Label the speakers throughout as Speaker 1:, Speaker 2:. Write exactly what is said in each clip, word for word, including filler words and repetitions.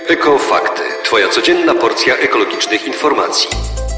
Speaker 1: Ekofakty. Twoja codzienna porcja ekologicznych informacji.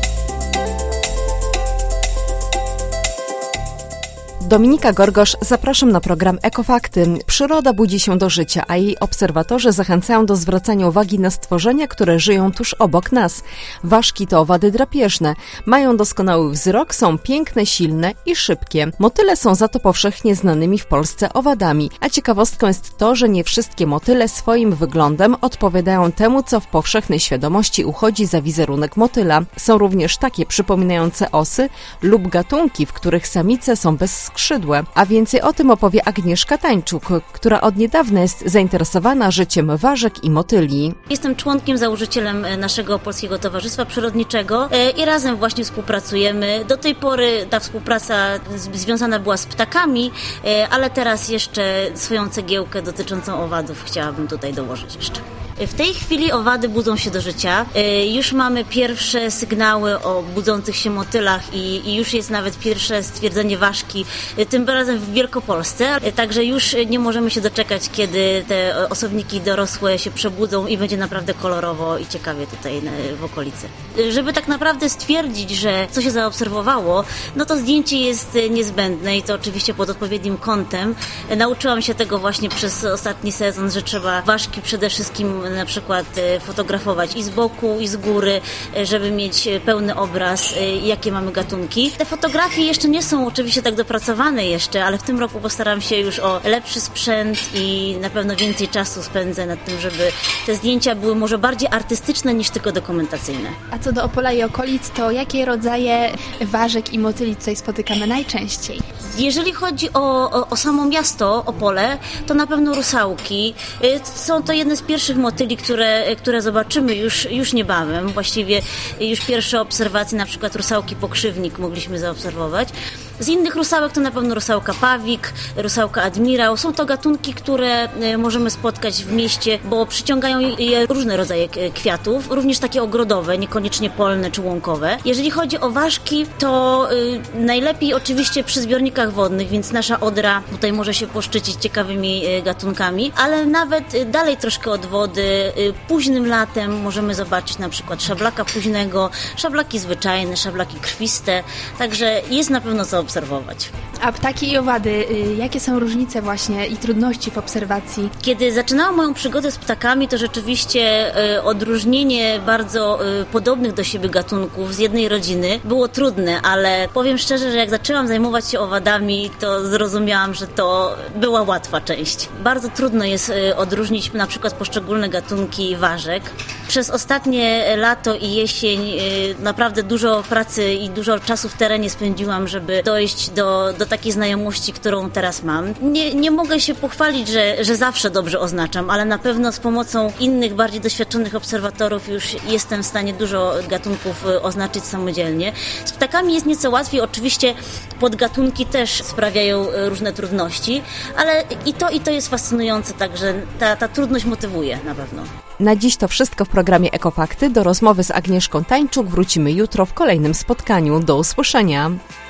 Speaker 2: Dominika Gorgosz, zapraszam na program Ekofakty. Przyroda budzi się do życia, a jej obserwatorzy zachęcają do zwracania uwagi na stworzenia, które żyją tuż obok nas. Ważki to owady drapieżne. Mają doskonały wzrok, są piękne, silne i szybkie. Motyle są za to powszechnie znanymi w Polsce owadami. A ciekawostką jest to, że nie wszystkie motyle swoim wyglądem odpowiadają temu, co w powszechnej świadomości uchodzi za wizerunek motyla. Są również takie przypominające osy lub gatunki, w których samice są bez skrzydła. A więcej o tym opowie Agnieszka Tańczuk, która od niedawna jest zainteresowana życiem ważek i motyli.
Speaker 3: Jestem członkiem, założycielem naszego Polskiego Towarzystwa Przyrodniczego i razem właśnie współpracujemy. Do tej pory ta współpraca związana była z ptakami, ale teraz jeszcze swoją cegiełkę dotyczącą owadów chciałabym tutaj dołożyć jeszcze. W tej chwili owady budzą się do życia. Już mamy pierwsze sygnały o budzących się motylach i, i już jest nawet pierwsze stwierdzenie ważki, tym razem w Wielkopolsce. Także już nie możemy się doczekać, kiedy te osobniki dorosłe się przebudzą i będzie naprawdę kolorowo i ciekawie tutaj w okolicy. Żeby tak naprawdę stwierdzić, że co się zaobserwowało, no to zdjęcie jest niezbędne i to oczywiście pod odpowiednim kątem. Nauczyłam się tego właśnie przez ostatni sezon, że trzeba ważki przede wszystkim na przykład fotografować i z boku, i z góry, żeby mieć pełny obraz, jakie mamy gatunki. Te fotografie jeszcze nie są oczywiście tak dopracowane jeszcze, ale w tym roku postaram się już o lepszy sprzęt i na pewno więcej czasu spędzę nad tym, żeby te zdjęcia były może bardziej artystyczne niż tylko dokumentacyjne.
Speaker 4: A co do Opola i okolic, to jakie rodzaje ważek i motyli tutaj spotykamy najczęściej?
Speaker 3: Jeżeli chodzi o, o, o samo miasto Opole, to na pewno rusałki. Są to jedne z pierwszych motyli, które, które zobaczymy już, już niebawem. Właściwie już pierwsze obserwacje, na przykład rusałki pokrzywnik mogliśmy zaobserwować. Z innych rusałek to na pewno rusałka pawik, rusałka admirał. Są to gatunki, które możemy spotkać w mieście, bo przyciągają je różne rodzaje kwiatów, również takie ogrodowe, niekoniecznie polne czy łąkowe. Jeżeli chodzi o ważki, to y, najlepiej oczywiście przy zbiornikach wodnych, więc nasza Odra tutaj może się poszczycić ciekawymi y, gatunkami, ale nawet y, dalej troszkę od wody, y, późnym latem możemy zobaczyć na przykład szablaka późnego, szablaki zwyczajne, szablaki krwiste, także jest na pewno co obserwować.
Speaker 4: A ptaki i owady, jakie są różnice właśnie i trudności w obserwacji?
Speaker 3: Kiedy zaczynałam moją przygodę z ptakami, to rzeczywiście y, odróżnienie bardzo y, podobnych do siebie gatunków z jednej rodziny było trudne, ale powiem szczerze, że jak zaczęłam zajmować się owadami, to zrozumiałam, że to była łatwa część. Bardzo trudno jest y, odróżnić na przykład poszczególne gatunki ważek. Przez ostatnie lato i jesień y, naprawdę dużo pracy i dużo czasu w terenie spędziłam, żeby dojść do, do takiej znajomości, którą teraz mam. Nie, nie mogę się pochwalić, że, że zawsze dobrze oznaczam, ale na pewno z pomocą innych, bardziej doświadczonych obserwatorów już jestem w stanie dużo gatunków oznaczyć samodzielnie. Z ptakami jest nieco łatwiej, oczywiście podgatunki też sprawiają różne trudności, ale i to, i to jest fascynujące, także ta, ta trudność motywuje na pewno.
Speaker 2: Na dziś to wszystko w programie Ekofakty. Do rozmowy z Agnieszką Tańczuk wrócimy jutro w kolejnym spotkaniu. Do usłyszenia.